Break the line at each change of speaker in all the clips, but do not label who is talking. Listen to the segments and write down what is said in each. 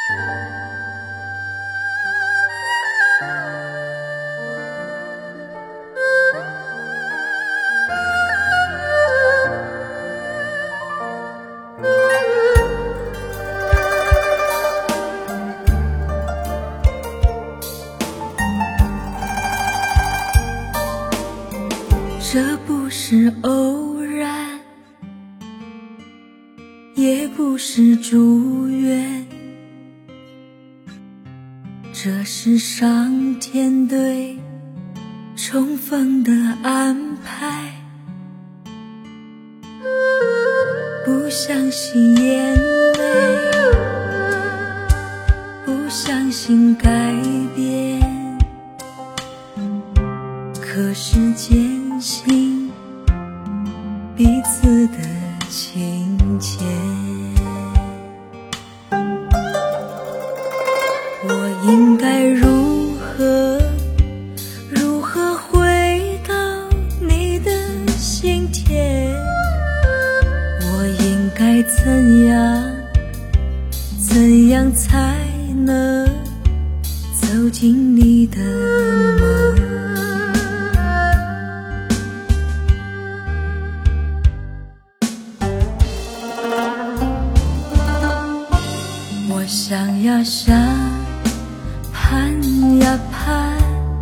这不是偶然，也不是祝愿，这是上天对重逢的安排。不相信眼泪，不相信改变，可是坚信彼此的情切。我应该如何回到你的心田？我应该怎样才能走进你的梦？我想呀想，盼呀盼，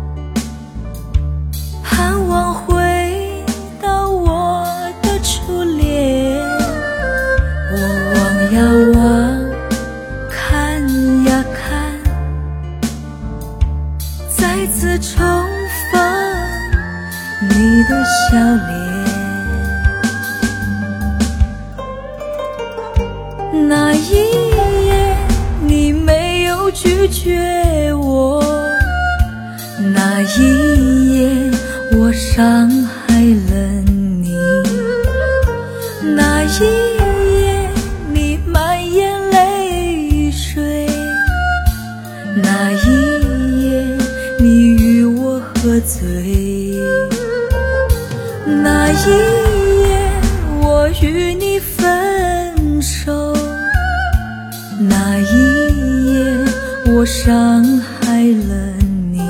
盼望回到我的初恋。我望呀望，看呀看，再次重逢你的笑脸。那一夜你没有拒绝我，那一夜我伤害了你，那一夜你满眼泪水，那一夜你与我喝醉，那一夜我与你分手，那一夜我伤害了你，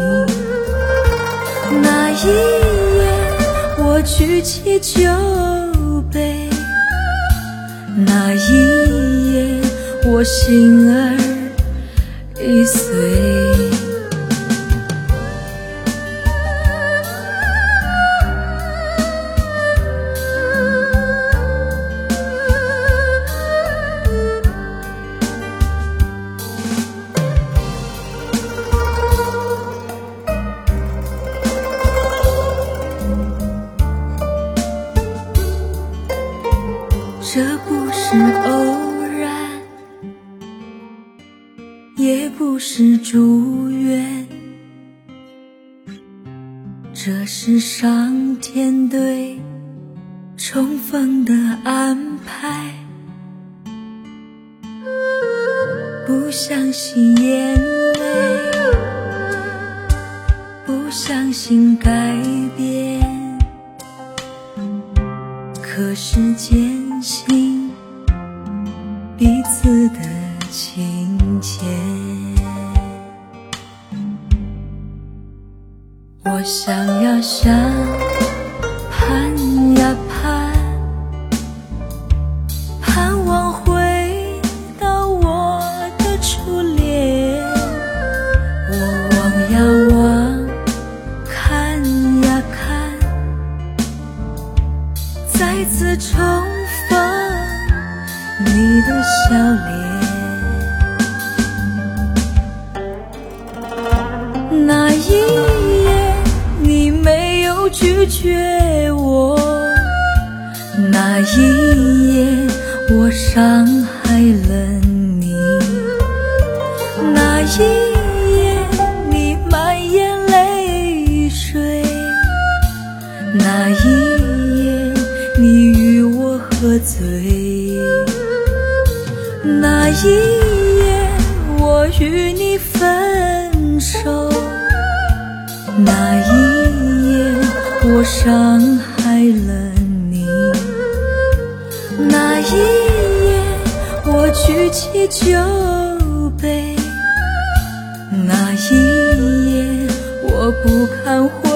那一夜我举起酒杯，那一夜我心儿已碎。这不是偶然，也不是祝愿，这是上天对重逢的安排。不相信眼泪，不相信改变，可是坚信彼此的情切。我想呀想，盼呀盼，盼望回到我的初恋。我望呀望，看呀看，再次重逢你的笑脸。那一夜你没有拒绝我，那一夜我伤害了你，那一夜你满眼泪水，那一夜你与我喝醉，那一夜我与你分手，那一夜我伤害了你，那一夜我举起酒悲。那一夜我不堪回